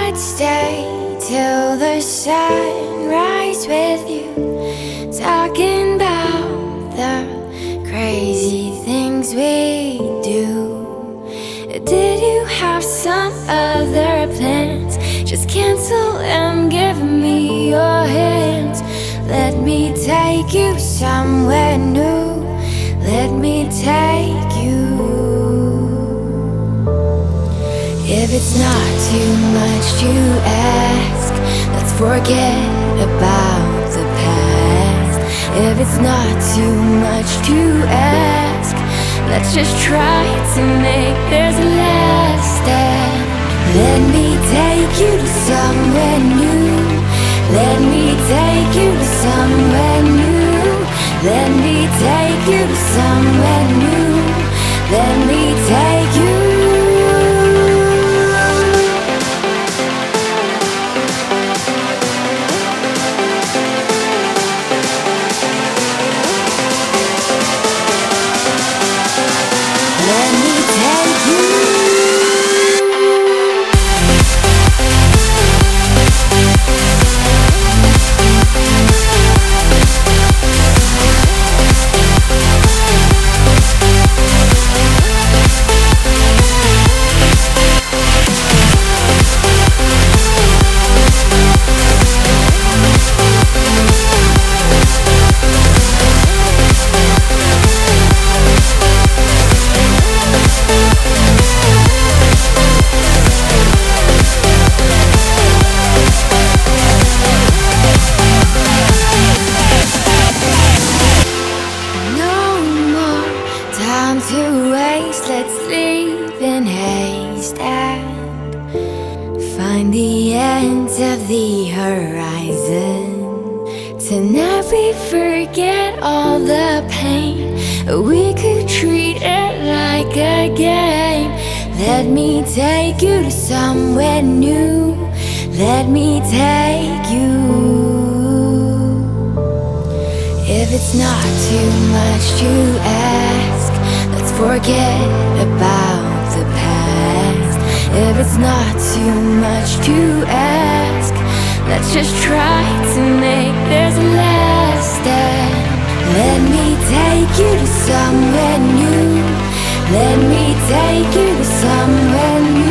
I'd stay till the sunrise with you, talking about the crazy things we do. Did you have some other plans? Just cancel and give me your hands. Let me take you somewhere new. Let me take you. If it's not too much to ask, let's forget about the past. If it's not too much to ask, let's just try to make this last stand. Let me take you to somewhere new. Let me take you to somewhere new. Let me take you to somewhere new. Let me take you. To waste, let's leave in haste and find the ends of the horizon. Tonight we forget all the pain. We could treat it like a game. Let me take you to somewhere new. Let me take you. If it's not too much to ask, let's forget about the past. If it's not too much to ask, let's just try to make this last stand. Let me take you to somewhere new. Let me take you to somewhere new.